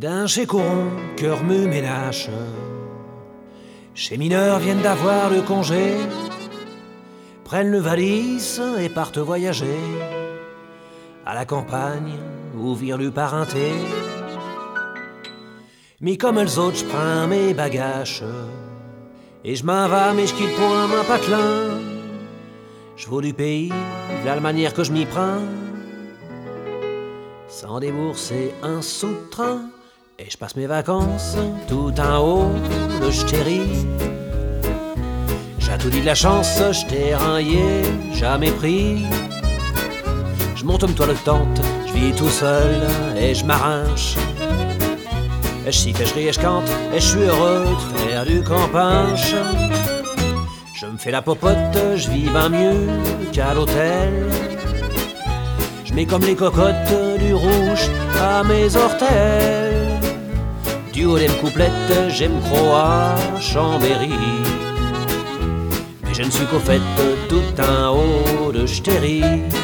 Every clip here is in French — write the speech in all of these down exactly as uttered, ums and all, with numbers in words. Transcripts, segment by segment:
D'un chez Coron, cœur me ménage. Chez mineurs viennent d'avoir le congé, prennent le valise et partent voyager à la campagne ou vire le parenté. Mais comme elles autres, j'prends mes bagages et j'm'en vais, mais j'quitte point mon patelin. J'vaux du pays, v'là la manière que j'm'y prends, sans débourser un sou de train. Et je passe mes vacances tout en haut de Ch'téry. J'ai tout dit de la chance, j't'ai rien jamais pris. Je monte une toile de tente, je vis tout seul et je m'arrange. Et je siffle, et je ris et je cante, et je suis heureux de faire du campage. Je me fais la popote, je vis bien mieux qu'à l'hôtel. Je mets comme les cocottes du rouge à mes orteils. Du haut des couplettes, j'aime croire à Chambéry. Mais je ne suis qu'au fait tout en haut de Ch'téry.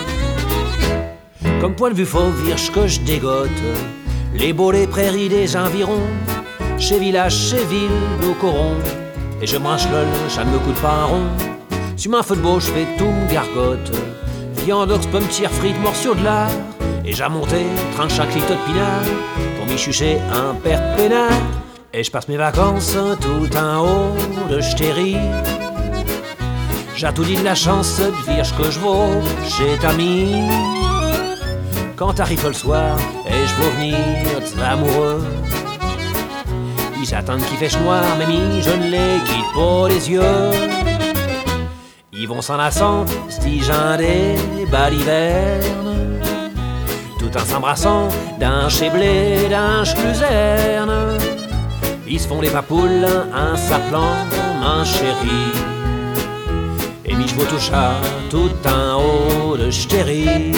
Comme point de vue faux virge que je dégote les beaux, les prairies des environs, chez village, chez ville, au Coron. Et je branche lol, ça ne me coûte pas un rond. Sur ma feu de beau, je fais tout me gargote. Viande, ox, pommes, tire, frites, morceaux de lard. Et j'ai monté, tranche un clito de pinard pour m'y chucher un père peinard. Et je passe mes vacances tout en haut de Ch'téry. J'ai tout dit de la chance de virge que je vaux chez Tami. Quand t'arrives le soir et je veux venir des amoureux, ils attendent qu'il fait noir, mais mi, je ne les quitte pas les yeux. Ils vont s'en lassant, stigeant des balivernes, tout en s'embrassant d'un chéblé, d'un luzerne. Ils se font des papoules en s'appelant ma chérie. Et mi je vous touche à tout en haut de Ch'téry.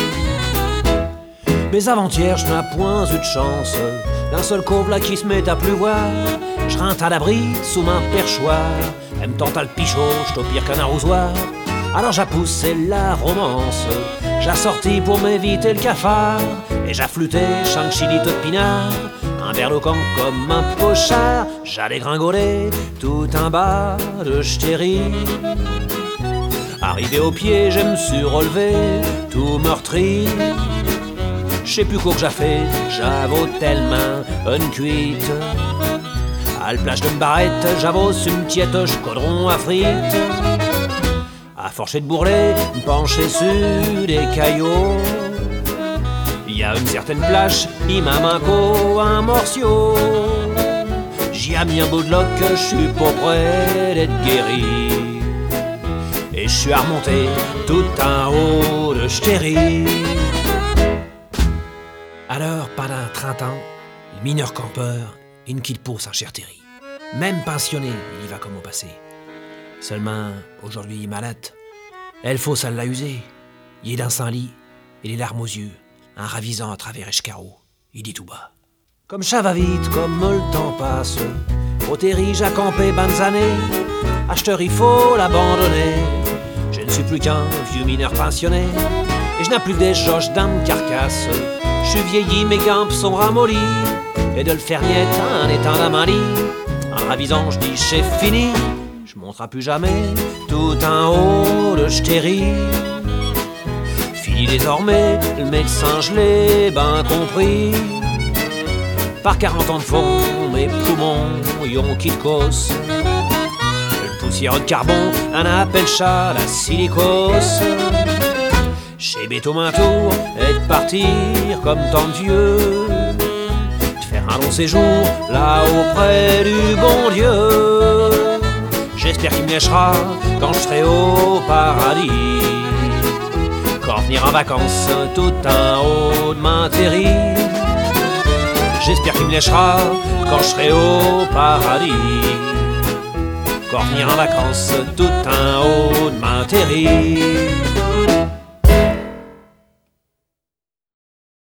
Mais avant-hier, je n'ai point eu de chance d'un seul cove là qui se met à pleuvoir. Je rentre à l'abri sous ma perchoir. Elle me tente à le pichot, j'suis au pire qu'un arrosoir. Alors j'ai poussé la romance, j'ai sorti pour m'éviter le cafard. Et j'ai flûté chant chilito de pinard, un verre de camp comme un pochard. J'allais gringoler tout en bas de Ch'téry. Arrivé au pied, je me suis relevé tout meurtri. Je sais plus quoi que j'ai fait, j'avoue tellement une cuite. À la plage d'une barrette, j'avoue une tiette, j'codron à frites. À forcher de bourrelet, me pencher sur des caillots. Il y a une certaine plage, il m'a manqué un morceau. J'y ai mis un bout de loc, je suis pas près d'être guéri. Et je suis à remonter tout en haut de Ch'téry. Alors, pendant trente ans, le mineur campeur, il ne quitte pas sa chère Terry. Même pensionné, il y va comme au passé. Seulement, aujourd'hui, il est malade. Elle faut ça l'a usé. Il est dans son lit, et les larmes aux yeux, en ravisant à travers Escarreau. Il dit tout bas: comme ça va vite, comme le temps passe. Au Terry, j'ai campé bonnes années. Acheteur, il faut l'abandonner. Je ne suis plus qu'un vieux mineur pensionné, et je n'ai plus que des joches dans ma carcasse. Je suis vieilli, mes gambes sont ramollies, et de le faire niette en étant dans ma lit. En ravisant, je dis c'est fini, je monterai plus jamais tout en haut de Ch'téry. Fini désormais, le médecin je l'ai ben compris. Par quarante ans de fond, mes poumons y'ont quitté cause. Le poussière de carbone, un appelle chat la silicose. Chez Béto un tour et de partir comme tant de vieux, de faire un long séjour là auprès du bon Dieu. J'espère qu'il me lâchera quand je serai au paradis, quand venir en vacances tout en haut de ma Terry. J'espère qu'il me lâchera quand je serai au paradis, quand venir en vacances tout en haut de ma Terry.